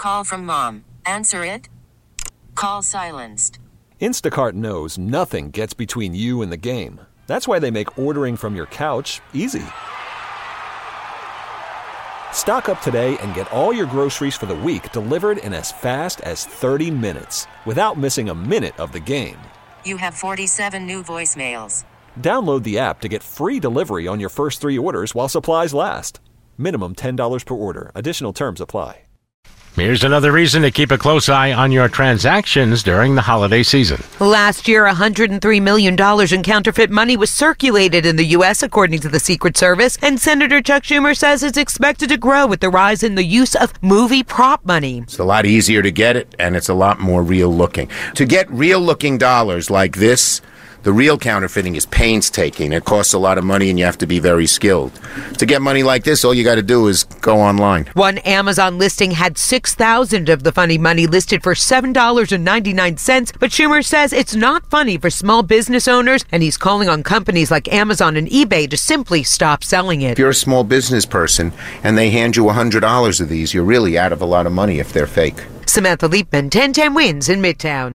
call from mom. Answer it. Call silenced. Instacart knows nothing gets between you and the game. That's why they make ordering from your couch easy. Stock up today and get all your groceries for the week delivered in as fast as 30 minutes without missing a minute of the game. You have 47 new voicemails. Download the app to get free delivery on your first 3 orders while supplies last. Minimum $10 per order. Additional terms apply. Here's another reason to keep a close eye on your transactions during the holiday season. Last year, $103 million in counterfeit money was circulated in the U.S., according to the Secret Service. And Senator Chuck Schumer says it's expected to grow with the rise in the use of movie prop money. It's a lot easier to get it, and it's a lot more real looking. To get real looking dollars like this, the real counterfeiting is painstaking. It costs a lot of money, and you have to be very skilled. To get money like this, all you got to do is go online. One Amazon listing had 6,000 of the funny money listed for $7.99, but Schumer says it's not funny for small business owners, and he's calling on companies like Amazon and eBay to simply stop selling it. If you're a small business person and they hand you $100 of these, you're really out of a lot of money if they're fake. Samantha Liebman, 1010 Wins in Midtown.